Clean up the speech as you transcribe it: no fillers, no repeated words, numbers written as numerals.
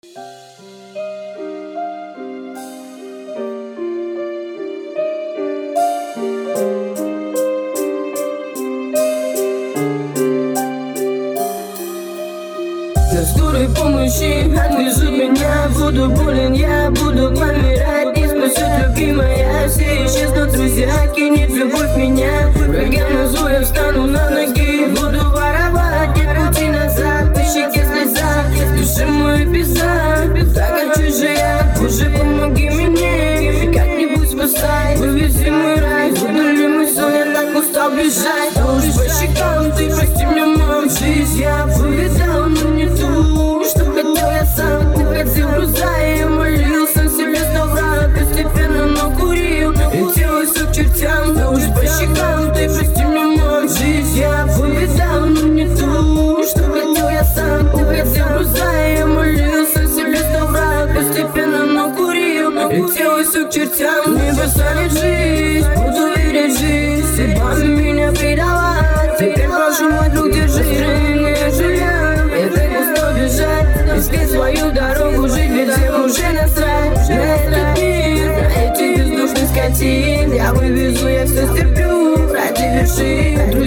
На скорой помощи отвезут меня. Буду болен, я буду помирать. Не спасет любимая, все исчезнут друзья. Кинет любовь меня, врагам назло я встану на ноги. Буду воровать, нет пути назад. Ты щеки слеза, души мой писать. Так хочу же я, Боже, помоги мне. Как-нибудь спасай, вывези мой рай. Буду ли мой сон, я так устал бежать. Уж по щекам, ты прости мне мою жизнь. Я повидал, но не ту, что хотел я сам. Ты хотел груза, и я молился себе, стал враг. Постепенно накурил, летело все к чертям. Да уж по щекам, ты прости мне мою жизнь. Я повидал, но не ту, что хотел я сам. Ты хотел груза, и я молился себе, стал враг. Постепенно накурил, летело все к чертям. Не поставит жизнь, буду верить в жизнь. Судьба меня предала, теперь прошу, мой друг, держи не жилья. Я так устал бежать, искать свою дорогу, жить, ведь всем уже насрать. На этот мир, на этих бездушных скотин. Я вывезу, я все стерплю ради вершин.